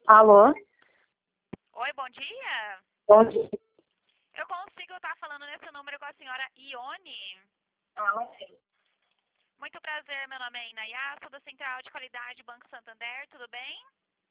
Alô? Oi, bom dia. Bom dia. Eu consigo estar falando nesse número com a senhora Ione? Ok. Muito prazer, meu nome é Inayá, sou da Central de Qualidade Banco Santander, tudo bem?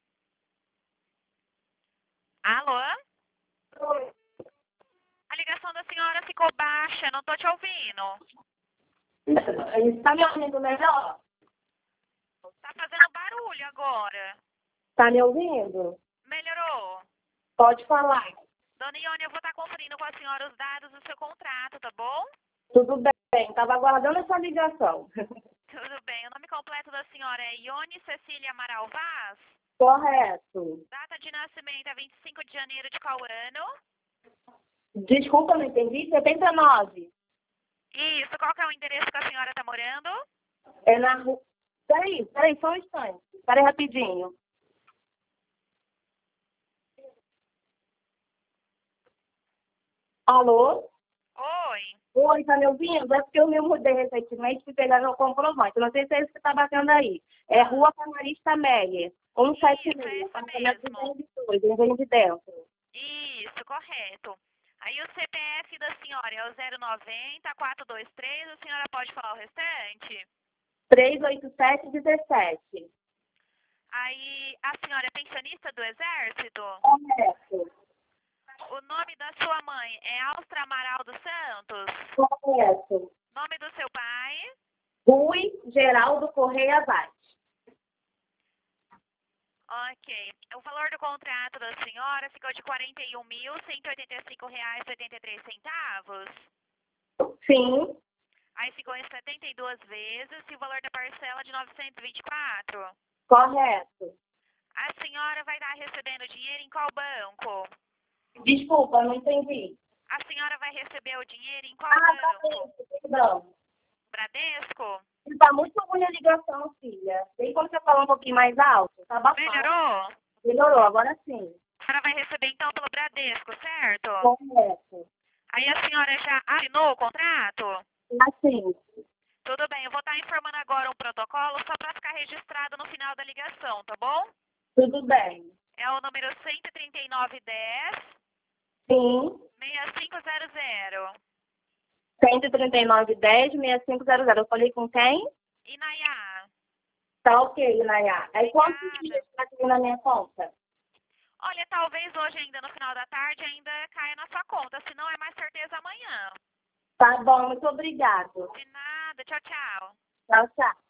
Alô? Oi. A ligação da senhora ficou baixa, não estou te ouvindo. Está me ouvindo melhor? Tá fazendo barulho agora. Está me ouvindo? Melhorou? Pode falar. Dona Ione, eu vou estar conferindo com a senhora os dados do seu contrato, tá bom? Tudo bem. Estava aguardando essa ligação. Tudo bem. O nome completo da senhora é Ione Cecília Amaral Vaz? Correto. Data de nascimento é 25 de janeiro de qual ano? Desculpa, não entendi. 79. Isso, qual que é o endereço que a senhora está morando? É na rua. Peraí, só um instante. Peraí rapidinho. Alô? Oi. Oi, tá me ouvindo? É porque eu me mudei recentemente e pegaram o comprovante. Não sei se é isso que tá batendo aí. É Rua Camarista Meyer, Isso, é 176, esse apartamento mesmo. 222, Engenho de Dentro. Isso, correto. Aí o CPF da senhora é o 090 423, a senhora pode falar o restante? 38717. Aí a senhora é pensionista do Exército? Correto. O nome da sua mãe é Austra Amaral dos Santos? Correto. Nome do seu pai? Rui Geraldo Correia Vaz. Ok. O valor do contrato da senhora ficou de R$ 41.185,83. Sim, Aí ficou em 72 vezes e o valor da parcela de 924. correto. A senhora vai estar recebendo dinheiro em qual banco? Desculpa, não entendi. A senhora vai receber o dinheiro em qual Ah, tá banco? bem, perdão. Bradesco? Tá muito ruim a ligação, filha. Tem como você falar um pouquinho mais alto? Tá abafado. Melhorou? Melhorou, agora sim. A senhora vai receber então pelo Bradesco, certo? Correto. Aí a senhora já assinou o contrato? Assim, Tudo bem, eu vou estar informando agora um protocolo só para ficar registrado no final da ligação, tá bom? tudo bem. É o número 13910 Sim, 6500. 13910-6500. Eu falei com quem? Inayá. Tá ok, Nayá. Aí quantos Obrigada. dias tá aqui na minha conta? Olha, talvez hoje ainda no final da tarde ainda caia na sua conta, se não é mais certeza amanhã. Tá bom, muito obrigado. De nada, tchau, tchau. Tchau, tchau.